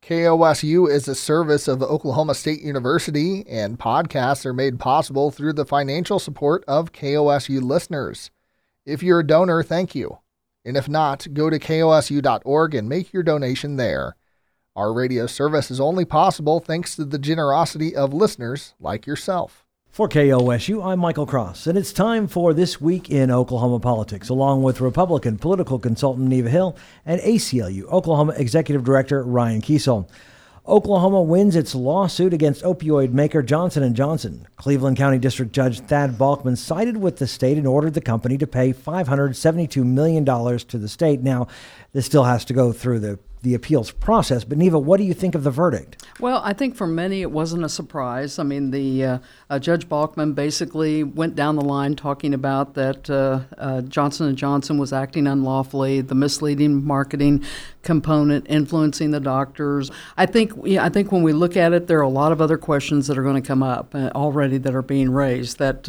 KOSU is a service of Oklahoma State University, and podcasts are made possible through the financial support of KOSU listeners. If you're a donor, thank you. And if not, go to kosu.org and make your donation there. Our radio service is only possible thanks to the generosity of listeners like yourself. For KOSU, I'm Michael Cross, and it's time for This Week in Oklahoma Politics, along with Republican political consultant Neva Hill and ACLU Oklahoma Executive Director Ryan Kiesel. Oklahoma wins its lawsuit against opioid maker Johnson & Johnson. Cleveland County District Judge Thad Balkman sided with the state and ordered the company to pay $572 million to the state. Now, this still has to go through the appeals process. But Neva, what do you think of the verdict? Well, I think for many it wasn't a surprise. I mean, the Judge Balkman basically went down the line talking about that Johnson & Johnson was acting unlawfully, the misleading marketing component influencing the doctors. I think when we look at it, there are a lot of other questions that are going to come up already that are being raised. That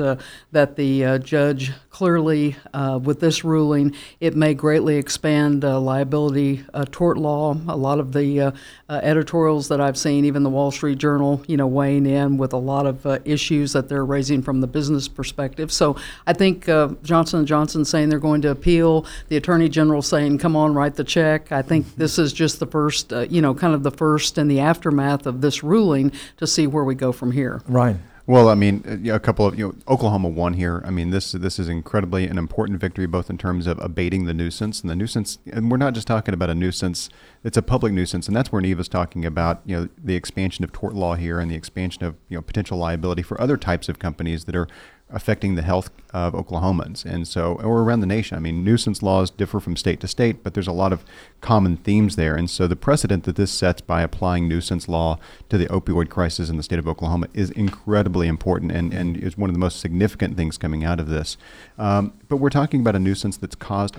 the judge clearly, with this ruling, it may greatly expand liability tort law. A lot of the editorials that I've seen, even the Wall Street Journal, weighing in with a lot of issues that they're raising from the business perspective. So I think Johnson & Johnson saying they're going to appeal, the Attorney General saying, come on, write the check. I think this is just the first, kind of the first in the aftermath of this ruling to see where we go from here. Right. Well, I mean, a couple of, Oklahoma won here. I mean, this is incredibly an important victory, both in terms of abating the nuisance, and we're not just talking about a nuisance, it's a public nuisance, and that's where Neva's talking about, the expansion of tort law here and the expansion of, potential liability for other types of companies that are affecting the health of Oklahomans, or around the nation. I mean, nuisance laws differ from state to state, but there's a lot of common themes there. And so the precedent that this sets by applying nuisance law to the opioid crisis in the state of Oklahoma is incredibly important and is one of the most significant things coming out of this. But we're talking about a nuisance that's caused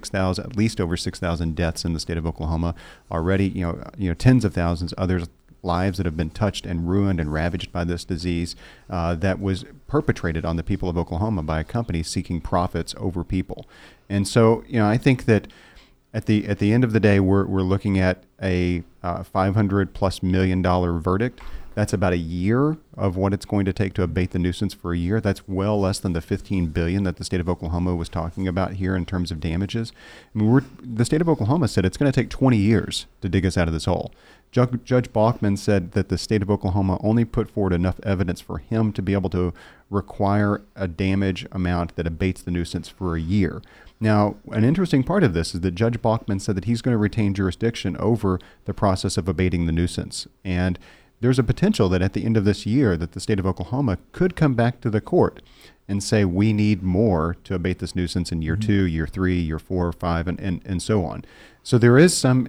at least over 6,000 deaths in the state of Oklahoma already, tens of thousands, others lives that have been touched and ruined and ravaged by this disease that was perpetrated on the people of Oklahoma by a company seeking profits over people. And so, I think that at the end of the day, we're looking at a $500+ million verdict. That's about a year of what it's going to take to abate the nuisance for a year. That's well less than the $15 billion that the state of Oklahoma was talking about here in terms of damages. I mean, the state of Oklahoma said it's going to take 20 years to dig us out of this hole. Judge Balkman said that the state of Oklahoma only put forward enough evidence for him to be able to require a damage amount that abates the nuisance for a year. Now, an interesting part of this is that Judge Balkman said that he's going to retain jurisdiction over the process of abating the nuisance. And there's a potential that at the end of this year that the state of Oklahoma could come back to the court and say we need more to abate this nuisance in year 2, year 3, year 4, or 5, and so on. So there is some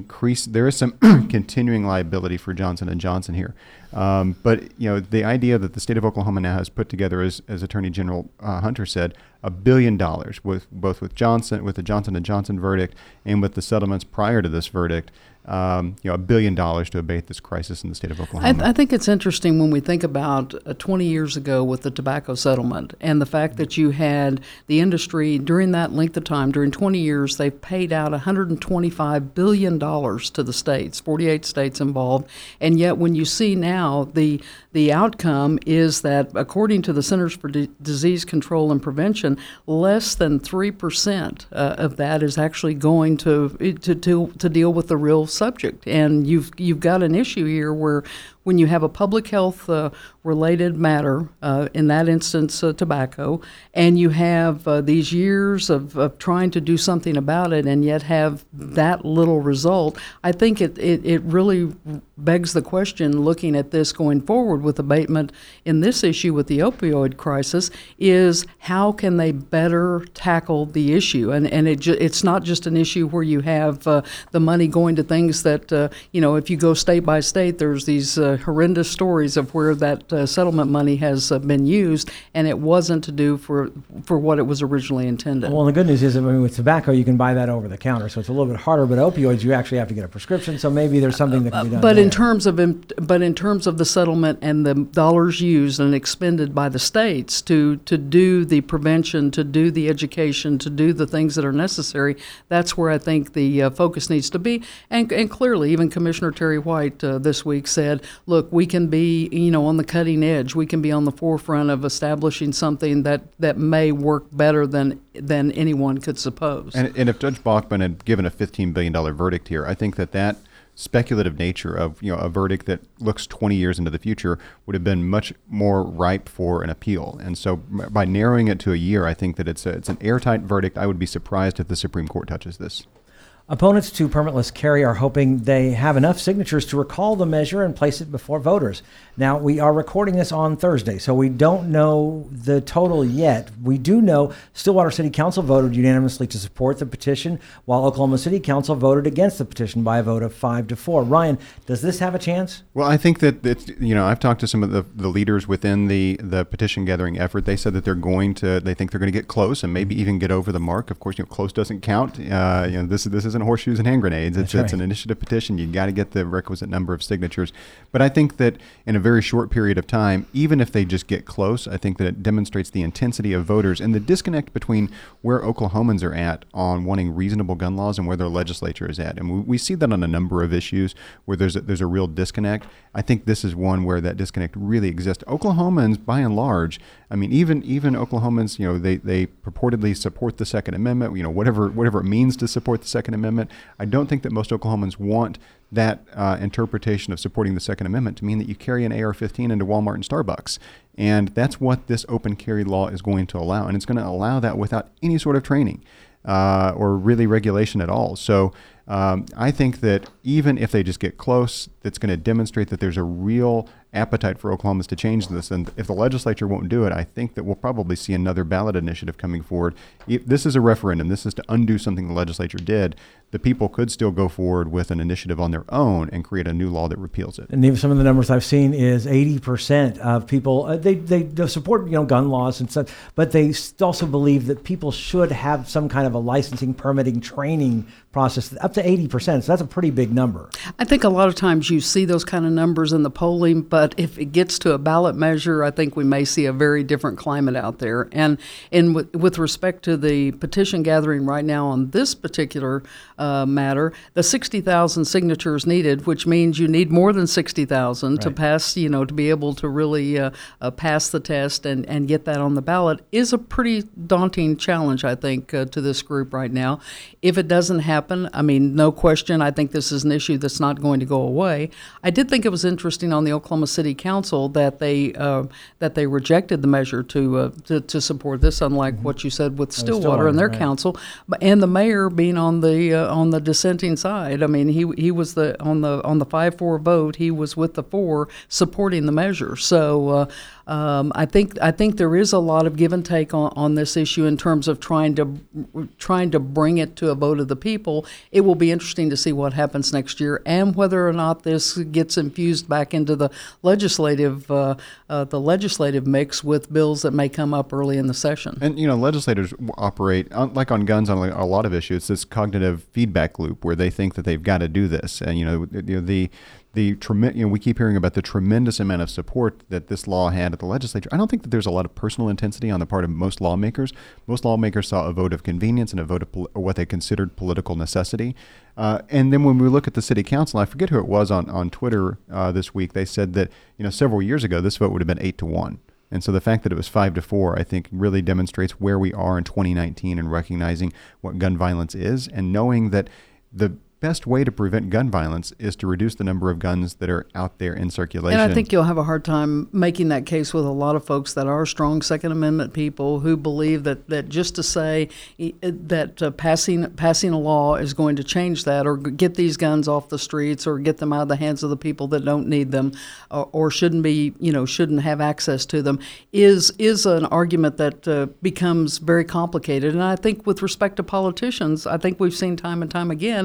continuing liability for Johnson & Johnson here. But the idea that the state of Oklahoma now has put together, as Attorney General Hunter said, $1 billion with the Johnson & Johnson verdict and with the settlements prior to this verdict, $1 billion to abate this crisis in the state of Oklahoma. I think it's interesting when we think about 20 years ago with the tobacco settlement and the fact that you had the industry during that length of time, during 20 years, they've paid out $125 billion to the states, 48 states involved. And yet when you see now the outcome is that, according to the Centers for Disease Control and Prevention, less than 3% of that is actually going to deal with the real subject. And you've got an issue here where when you have a public health related matter, in that instance tobacco, and you have these years of trying to do something about it and yet have that little result, I think it really begs the question, looking at this going forward with abatement in this issue with the opioid crisis, is how can they better tackle the issue? And it's not just an issue where you have the money going to things that, if you go state by state, there's these horrendous stories of where that settlement money has been used, and it wasn't to do for what it was originally intended. Well, the good news is, I mean, with tobacco, you can buy that over the counter, so it's a little bit harder. But opioids, you actually have to get a prescription, so maybe there's something that can be done. But there. in terms of the settlement and the dollars used and expended by the states to do the prevention, to do the education, to do the things that are necessary, that's where I think the focus needs to be. And clearly, even Commissioner Terry White this week said, look, we can be, on the cutting edge. We can be on the forefront of establishing something that may work better than anyone could suppose. And if Judge Bachman had given a $15 billion verdict here, I think that speculative nature of a verdict that looks 20 years into the future would have been much more ripe for an appeal. And so by narrowing it to a year, I think that it's an airtight verdict. I would be surprised if the Supreme Court touches this. Opponents to permitless carry are hoping they have enough signatures to recall the measure and place it before voters. Now, we are recording this on Thursday, so we don't know the total yet. We do know Stillwater City Council voted unanimously to support the petition, while Oklahoma City Council voted against the petition by a vote of 5-4. Ryan, does this have a chance? Well, I think that it's, I've talked to some of the leaders within the petition gathering effort. They said that they think they're going to get close and maybe even get over the mark. Of course, close doesn't count. This isn't horseshoes and hand grenades. It's an initiative petition. You got to get the requisite number of signatures. But I think that in a very short period of time, even if they just get close, I think that it demonstrates the intensity of voters and the disconnect between where Oklahomans are at on wanting reasonable gun laws and where their legislature is at. And we see that on a number of issues where there's a real disconnect. I think this is one where that disconnect really exists. Oklahomans, by and large, I mean, even Oklahomans, they purportedly support the Second Amendment, whatever it means to support the Second Amendment. I don't think that most Oklahomans want that interpretation of supporting the Second Amendment to mean that you carry an AR-15 into Walmart and Starbucks. And that's what this open carry law is going to allow. And it's going to allow that without any sort of training or really regulation at all. So I think that even if they just get close, that's going to demonstrate that there's a real appetite for Oklahomans to change this. And if the legislature won't do it, I think that we'll probably see another ballot initiative coming forward. If this is a referendum. This is to undo something the legislature did. The people could still go forward with an initiative on their own and create a new law that repeals it. And even some of the numbers I've seen is 80% of people, they support gun laws and stuff, but they also believe that people should have some kind of a licensing, permitting, training process, up to 80%. So that's a pretty big number. I think a lot of times you see those kind of numbers in the polling, but if it gets to a ballot measure, I think we may see a very different climate out there. And with respect to the petition gathering right now on this particular matter, the 60,000 signatures needed, which means you need more than 60,000 to pass, to be able to really pass the test and get that on the ballot, is a pretty daunting challenge, I think, to this group right now. If it doesn't happen, I mean, no question, I think this is an issue that's not going to go away. I did think it was interesting on the Oklahoma City Council that they rejected the measure to support this, unlike what you said with Stillwater and their council, and the mayor being on the dissenting side. I mean, he was on the 5-4 vote. He was with the 4 supporting the measure. So I think there is a lot of give and take on this issue in terms of trying to bring it to a vote of the people. It will be interesting to see what happens next year and whether or not this gets infused back into the legislative mix with bills that may come up early in the session. And legislators operate like on guns on a lot of issues. It's this cognitive feedback loop where they think that they've got to do this, and we keep hearing about the tremendous amount of support that this law had at the legislature. I don't think that there's a lot of personal intensity on the part of most lawmakers. Most lawmakers saw a vote of convenience and a vote of what they considered political necessity. And then when we look at the city council, I forget who it was on Twitter this week, they said that several years ago this vote would have been 8-1. And so the fact that it was 5-4, I think, really demonstrates where we are in 2019 and recognizing what gun violence is and knowing that the best way to prevent gun violence is to reduce the number of guns that are out there in circulation. And I think you'll have a hard time making that case with a lot of folks that are strong Second Amendment people who believe that just to say that passing a law is going to change that or get these guns off the streets or get them out of the hands of the people that don't need them or shouldn't have access to them is an argument that becomes very complicated. And I think with respect to politicians, I think we've seen time and time again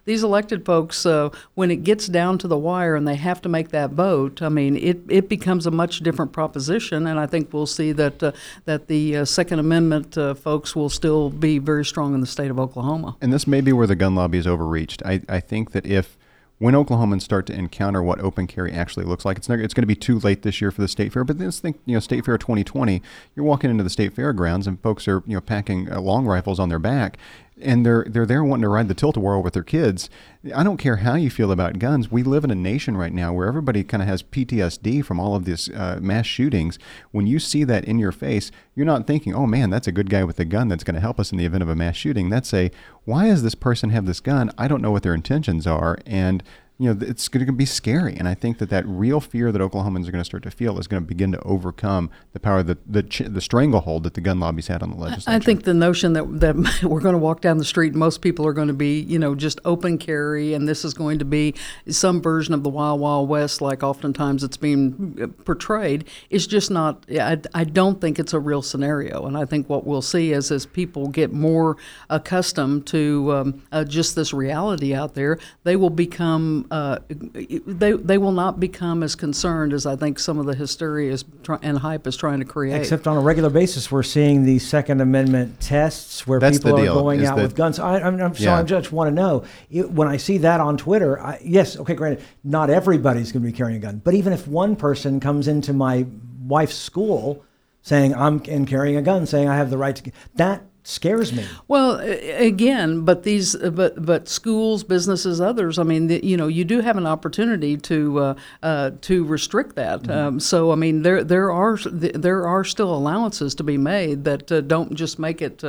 these elected folks, when it gets down to the wire and they have to make that vote, I mean, it becomes a much different proposition, and I think we'll see that the Second Amendment folks will still be very strong in the state of Oklahoma. And this may be where the gun lobby is overreached. I think that when Oklahomans start to encounter what open carry actually looks like, it's going to be too late this year for the State Fair. But let's think, State Fair 2020, you're walking into the State Fairgrounds and folks are, packing long rifles on their back, and they're there wanting to ride the tilt-a-whirl with their kids. I don't care how you feel about guns. We live in a nation right now where everybody kind of has PTSD from all of these mass shootings. When you see that in your face, you're not thinking, oh man, that's a good guy with a gun that's going to help us in the event of a mass shooting. That's why does this person have this gun? I don't know what their intentions are. And it's going to be scary. And I think that real fear that Oklahomans are going to start to feel is going to begin to overcome the power, the stranglehold that the gun lobbies had on the legislature. I think the notion that we're going to walk down the street and most people are going to be, just open carry, and this is going to be some version of the Wild Wild West, like oftentimes it's being portrayed, is just not, I don't think it's a real scenario. And I think what we'll see is as people get more accustomed to just this reality out there, they will become they will not become as concerned as I think some of the hysteria and hype is trying to create. Except on a regular basis, we're seeing these Second Amendment tests where people are going out with guns. I just want to know, when I see that on Twitter, granted, not everybody's going to be carrying a gun, but even if one person comes into my wife's school saying I'm carrying a gun, saying I have the right to, that scares me. Well, again, but schools, businesses, others. I mean, you do have an opportunity to restrict that. Mm-hmm. So I mean, there are still allowances to be made that don't just make it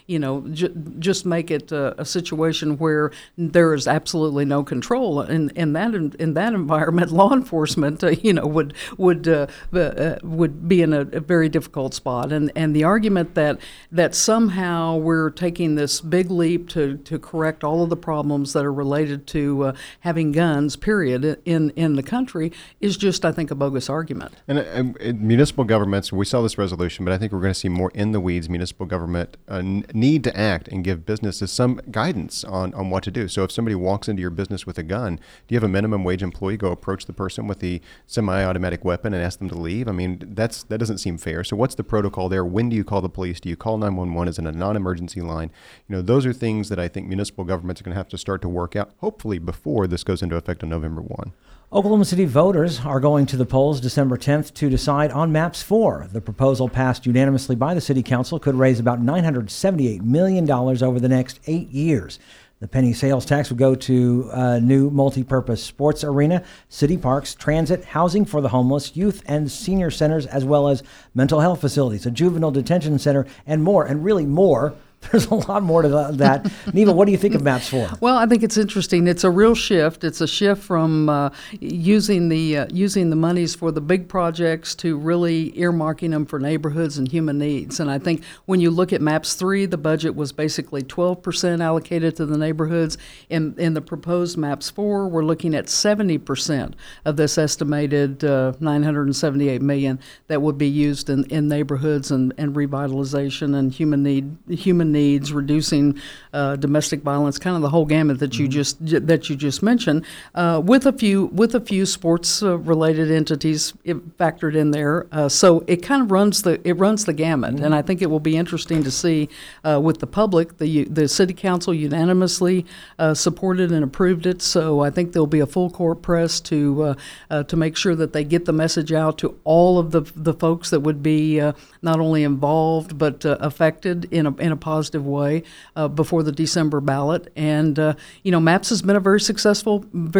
just make it a situation where there is absolutely no control. In that environment, law enforcement would be in a very difficult spot. And the argument that somehow we're taking this big leap to correct all of the problems that are related to having guns, period, in the country is just, I think, a bogus argument. And municipal governments, we saw this resolution, but I think we're going to see more in the weeds. Municipal government need to act and give businesses some guidance on what to do. So if somebody walks into your business with a gun, do you have a minimum wage employee go approach the person with the semi-automatic weapon and ask them to leave? I mean, that doesn't seem fair. So what's the protocol there? When do you call the police? Do you call 911? Is it a non-emergency line? Those are things that I think municipal governments are going to have to start to work out, hopefully before this goes into effect on November 1. Oklahoma City voters are going to the polls December 10th to decide on MAPS 4. The proposal passed unanimously by the City Council could raise about $978 million over the next 8 years. The penny sales tax would go to a new multi-purpose sports arena, city parks, transit, housing for the homeless, youth and senior centers, as well as mental health facilities, a juvenile detention center, and more, and really more. There's a lot more to that. Neva, what do you think of MAPS 4? Well, I think it's interesting. It's a real shift. It's a shift from using the monies for the big projects to really earmarking them for neighborhoods and human needs. And I think when you look at MAPS 3, the budget was basically 12% allocated to the neighborhoods. In the proposed MAPS 4, we're looking at 70% of this estimated $978 million that would be used in neighborhoods and revitalization and human needs, reducing domestic violence, kind of the whole gamut that you just mentioned, with a few sports related entities factored in there. So it kind of runs the gamut, and I think it will be interesting to see with the public. The City Council unanimously supported and approved it. So I think there'll be a full court press to make sure that they get the message out to all of the folks that would be not only involved but affected in a positive way before the December ballot. And MAPS has been a very successful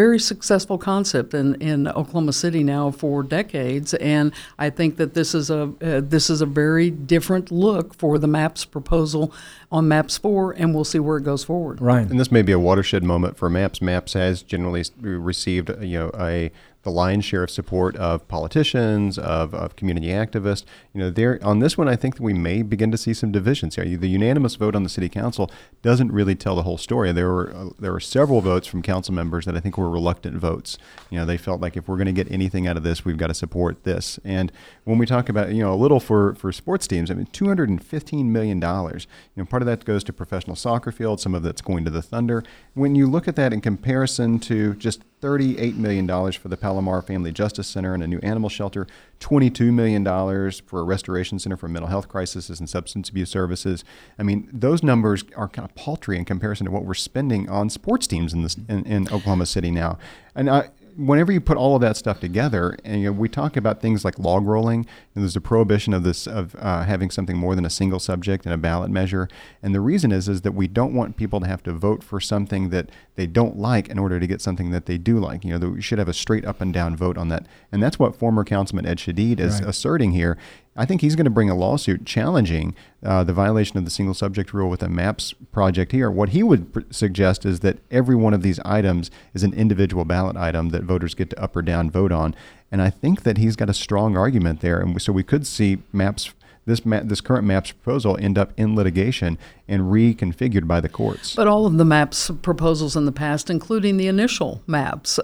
concept in Oklahoma City now for decades. And I think that this is a very different look for the MAPS proposal on MAPS 4, and we'll see where it goes forward. Right. And this may be a watershed moment for MAPS. MAPS has generally received the lion's share of support of politicians, of community activists. On this one, I think that we may begin to see some divisions here. The unanimous vote on the City Council doesn't really tell the whole story. There were several votes from council members that I think were reluctant votes. They felt like if we're going to get anything out of this, we've got to support this. And when we talk about a little for sports teams, I mean, $215 million. Part of that goes to professional soccer fields, some of that's going to the Thunder. When you look at that in comparison to just $38 million for the Palomar Family Justice Center and a new animal shelter, $22 million for a restoration center for mental health crises and substance abuse services. I mean, those numbers are kind of paltry in comparison to what we're spending on sports teams in Oklahoma City now. And whenever you put all of that stuff together, and we talk about things like log rolling, and there's a prohibition of having something more than a single subject in a ballot measure. And the reason is that we don't want people to have to vote for something that they don't like in order to get something that they do like. That we should have a straight up and down vote on that. And that's what former Councilman Ed Shadid is asserting here. I think he's going to bring a lawsuit challenging the violation of the single subject rule with a MAPS project here. What he would suggest is that every one of these items is an individual ballot item that voters get to up or down vote on. And I think that he's got a strong argument there. And so we could see this current MAPS proposal end up in litigation and reconfigured by the courts. But all of the MAPS proposals in the past, including the initial MAPS,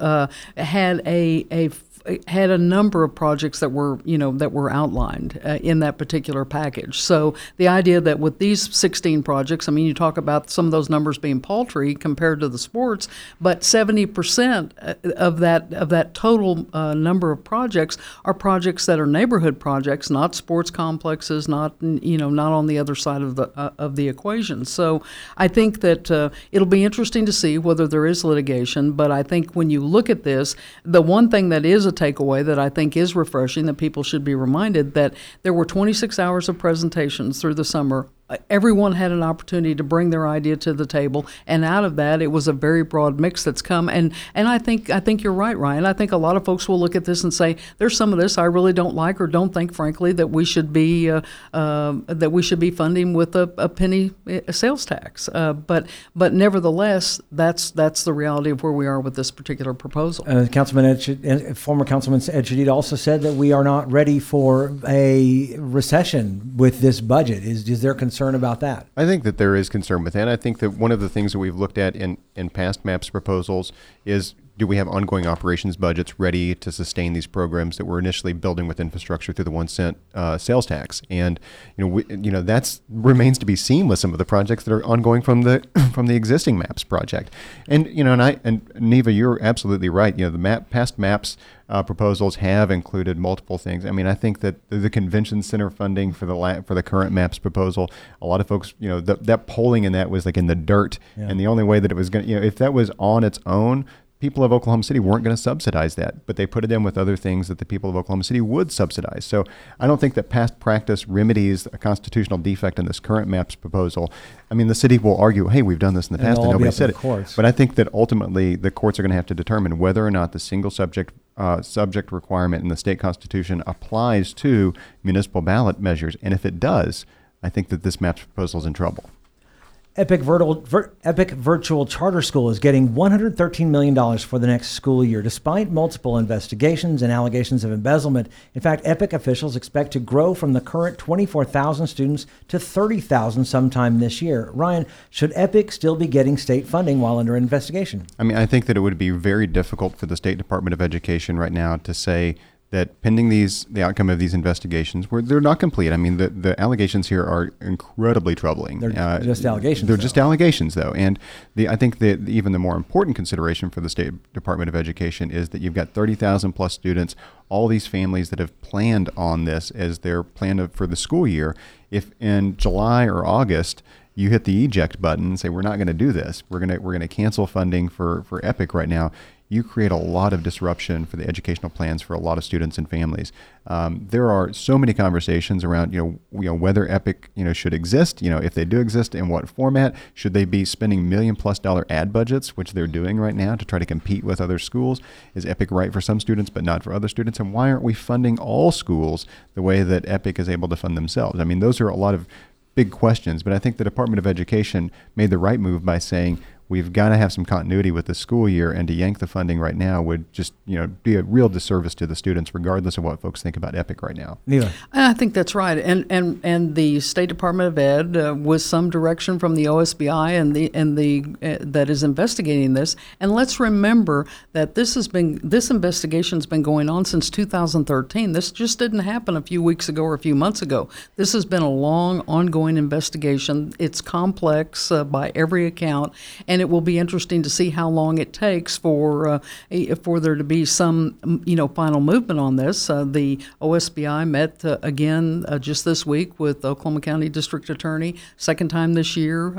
had a number of projects that were outlined in that particular package. So the idea that with these 16 projects, I mean, you talk about some of those numbers being paltry compared to the sports, but 70% of that total number of projects are projects that are neighborhood projects, not sports complexes, not on the other side of the equation. So I think that it'll be interesting to see whether there is litigation. But I think when you look at this, the one thing that is a takeaway that I think is refreshing, that people should be reminded that there were 26 hours of presentations through the summer. Everyone had an opportunity to bring their idea to the table, and out of that, it was a very broad mix that's come. And I think you're right, Ryan. I think a lot of folks will look at this and say, "There's some of this I really don't like, or don't think, frankly, that we should be funding with a penny sales tax." But nevertheless, that's the reality of where we are with this particular proposal. Former Councilman Ed Shadid also said that we are not ready for a recession with this budget. Is there concern about that? I think that there is concern with that. I think that one of the things that we've looked at in past MAPS proposals is, do we have ongoing operations budgets ready to sustain these programs that we're initially building with infrastructure through the 1 cent sales tax? And that remains to be seen with some of the projects that are ongoing from the existing MAPS project. And Neva, you're absolutely right. The past MAPS proposals have included multiple things. I mean, I think that the convention center funding for the current MAPS proposal, a lot of folks, that polling in that was like in the dirt, and the only way that it was going, if that was on its own, people of Oklahoma City weren't going to subsidize that, but they put it in with other things that the people of Oklahoma City would subsidize. So I don't think that past practice remedies a constitutional defect in this current MAPS proposal. I mean, the city will argue, hey, we've done this in the past and nobody said it. But I think that ultimately the courts are going to have to determine whether or not the single subject requirement in the state constitution applies to municipal ballot measures. And if it does, I think that this MAPS proposal is in trouble. Epic Virtual Charter School is getting $113 million for the next school year, despite multiple investigations and allegations of embezzlement. In fact, Epic officials expect to grow from the current 24,000 students to 30,000 sometime this year. Ryan, should Epic still be getting state funding while under investigation? I mean, I think that it would be very difficult for the State Department of Education right now to say that pending the outcome of these investigations, where they're not complete. I mean, the allegations here are incredibly troubling. They're just allegations. They're just allegations, though. And I think that even the more important consideration for the State Department of Education is that you've got 30,000 plus students, all these families that have planned on this as their plan for the school year. If in July or August you hit the eject button and say, we're not going to do this, we're going to cancel funding for Epic right now, you create a lot of disruption for the educational plans for a lot of students and families. There are so many conversations around, whether Epic, should exist, if they do exist, in what format. Should they be spending $1 million+ ad budgets, which they're doing right now to try to compete with other schools? Is Epic right for some students but not for other students? And why aren't we funding all schools the way that Epic is able to fund themselves? I mean, those are a lot of big questions, but I think the Department of Education made the right move by saying, we've got to have some continuity with the school year, and to yank the funding right now would just, be a real disservice to the students, regardless of what folks think about EPIC right now. Neither. I think that's right, and the State Department of Ed, with some direction from the OSBI that is investigating this. And let's remember that this investigation's been going on since 2013. This just didn't happen a few weeks ago or a few months ago. This has been a long, ongoing investigation. It's complex by every account, and it will be interesting to see how long it takes for there to be some final movement on this. The OSBI met again just this week with Oklahoma County District Attorney, second time this year,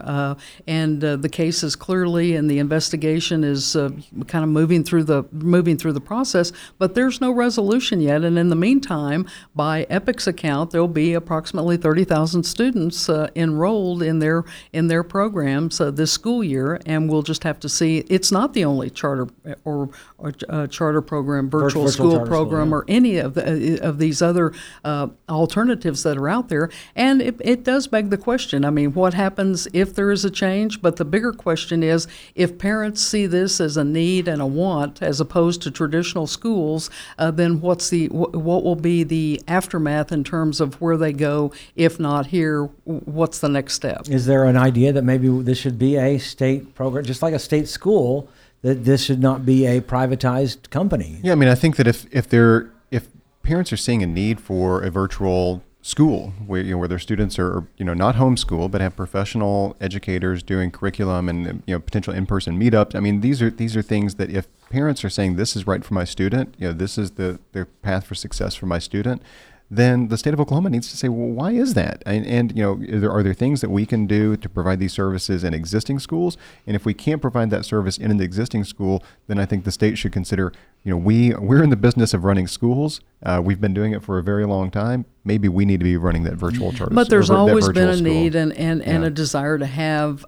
and the case is clearly, and the investigation is kind of moving through the process, but there's no resolution yet. And in the meantime, by EPIC's account, there'll be approximately 30,000 students enrolled in their programs this school year, and we'll just have to see. It's not the only charter or charter program, virtual school program, or any of these other alternatives that are out there. And it does beg the question. I mean, what happens if there is a change? But the bigger question is, if parents see this as a need and a want as opposed to traditional schools, then what will be the aftermath in terms of where they go? If not here, what's the next step? Is there an idea that maybe this should be a state program, just like a state school, that this should not be a privatized company? Yeah, I mean, I think that if parents are seeing a need for a virtual school where their students are not homeschooled but have professional educators doing curriculum and potential in-person meetups, I mean, these are things that if parents are saying this is right for my student, this is the path for success for my student, then the state of Oklahoma needs to say, well, why is that? And are there things that we can do to provide these services in existing schools? And if we can't provide that service in the existing school, then I think the state should consider, we're in the business of running schools. We've been doing it for a very long time. Maybe we need to be running that virtual charter. But there's always been a need and a desire to have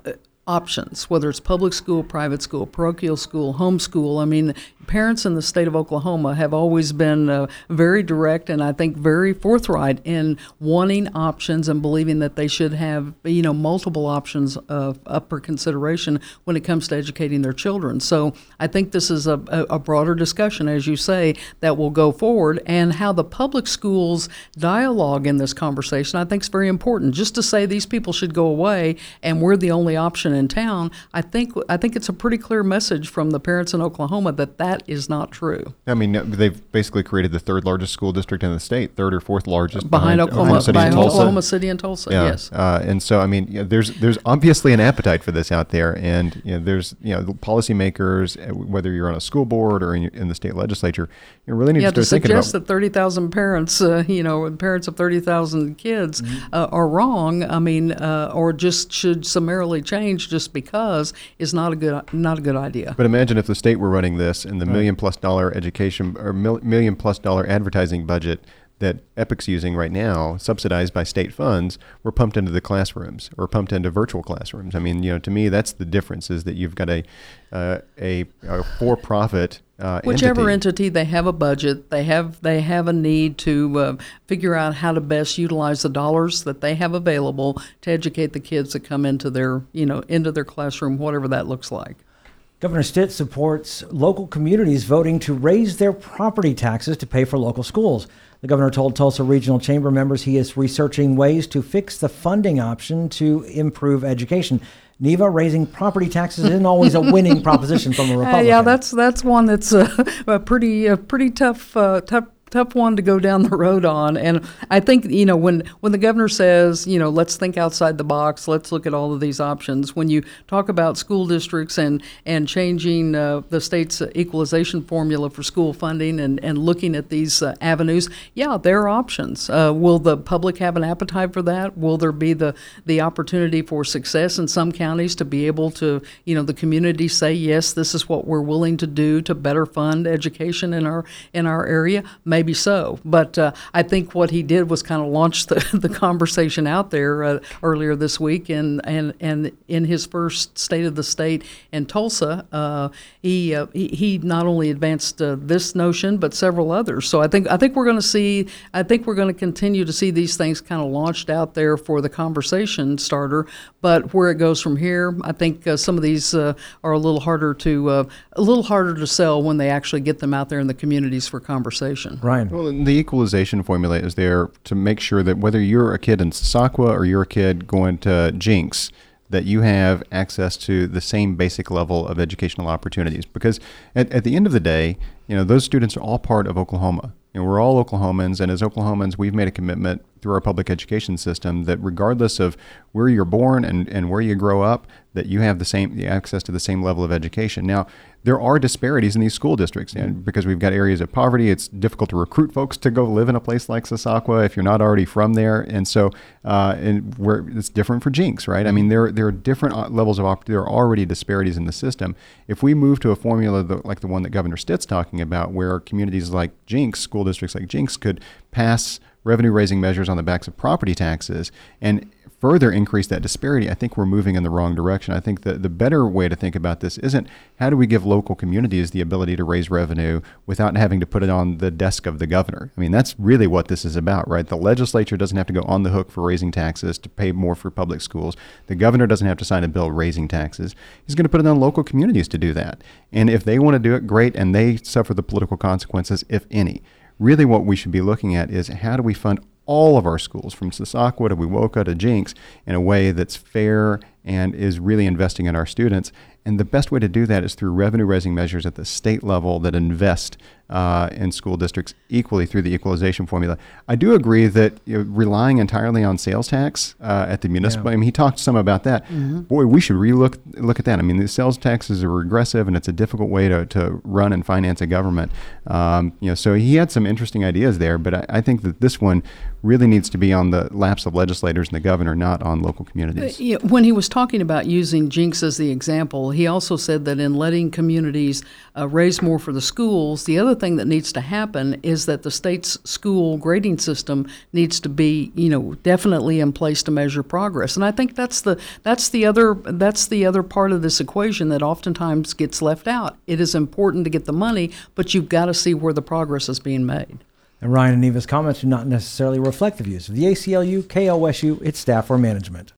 options, whether it's public school, private school, parochial school, homeschool. I mean, parents in the state of Oklahoma have always been very direct and I think very forthright in wanting options and believing that they should have, multiple options up for consideration when it comes to educating their children. So I think this is a broader discussion, as you say, that will go forward, and how the public schools dialogue in this conversation I think is very important. Just to say these people should go away and we're the only option in town, I think it's a pretty clear message from the parents in Oklahoma that is not true. I mean, they've basically created the third largest school district in the state, third or fourth largest behind Oklahoma City and Tulsa. Yeah. Yes. And so, I mean, there's obviously an appetite for this out there, and there's policymakers, whether you're on a school board or in the state legislature, you really need to start thinking about. To suggest that 30,000 parents, parents of 30,000 kids are wrong. I mean, or just should summarily change just because is not a good idea. But imagine if the state were running this and the $1 million+ education or $1 million+ advertising budget that EPIC's using right now, subsidized by state funds, were pumped into the classrooms or pumped into virtual classrooms. I mean, to me, that's the difference, is that you've got a for-profit whichever entity, they have a budget, they have a need to figure out how to best utilize the dollars that they have available to educate the kids that come into their classroom, whatever that looks like. Governor Stitt supports local communities voting to raise their property taxes to pay for local schools. The governor told Tulsa Regional Chamber members he is researching ways to fix the funding option to improve education. Neva, raising property taxes isn't always a winning proposition from a Republican. Yeah, that's one that's a pretty tough one to go down the road on. And I think, when the governor says, let's think outside the box, let's look at all of these options. When you talk about school districts and changing the state's equalization formula for school funding and looking at these avenues, there are options. Will the public have an appetite for that? Will there be the opportunity for success in some counties to be able to, the community say, yes, this is what we're willing to do to better fund education in our area? maybe so. But I think what he did was kind of launch the conversation out there earlier this week, and in his first State of the State in Tulsa, he not only advanced this notion but several others. So I think we're going to continue to see these things kind of launched out there for the conversation starter. But where it goes from here, I think some of these are a little harder to sell when they actually get them out there in the communities for conversation. Ryan. Well, the equalization formula is there to make sure that whether you're a kid in Sassacua or you're a kid going to Jinx, that you have access to the same basic level of educational opportunities. Because at the end of the day, those students are all part of Oklahoma. We're all Oklahomans, and as Oklahomans, we've made a commitment through our public education system that regardless of where you're born and where you grow up, that you have the access to the same level of education. Now, there are disparities in these school districts, and because we've got areas of poverty, it's difficult to recruit folks to go live in a place like Sassacua if you're not already from there. And so it's different for Jinx, right? I mean, there are different levels of opportunity. There are already disparities in the system. If we move to a formula like the one that Governor Stitt's talking about, where communities like Jinx, school districts like Jinx, could pass revenue-raising measures on the backs of property taxes and further increase that disparity, I think we're moving in the wrong direction. I think the better way to think about this isn't how do we give local communities the ability to raise revenue without having to put it on the desk of the governor. I mean, that's really what this is about, right? The legislature doesn't have to go on the hook for raising taxes to pay more for public schools. The governor doesn't have to sign a bill raising taxes. He's going to put it on local communities to do that. And if they want to do it, great, and they suffer the political consequences, if any. Really what we should be looking at is how do we fund all of our schools, from Sassacua to Wewoka to Jinx, in a way that's fair and is really investing in our students. And the best way to do that is through revenue-raising measures at the state level that invest in school districts equally through the equalization formula. I do agree that relying entirely on sales tax at the municipal, I mean, he talked some about that. Mm-hmm. Boy, we should look at that. I mean, the sales taxes are regressive, and it's a difficult way to run and finance a government. So he had some interesting ideas there, but I think that this one really needs to be on the laps of legislators and the governor, not on local communities. When he was talking about using Jinx as the example, he also said that in letting communities raise more for the schools, the other thing that needs to happen is that the state's school grading system needs to be, definitely in place to measure progress. And I think that's the other part of this equation that oftentimes gets left out. It is important to get the money, but you've got to see where the progress is being made. And Ryan and Eva's comments do not necessarily reflect the views of the ACLU, KOSU, its staff, or management.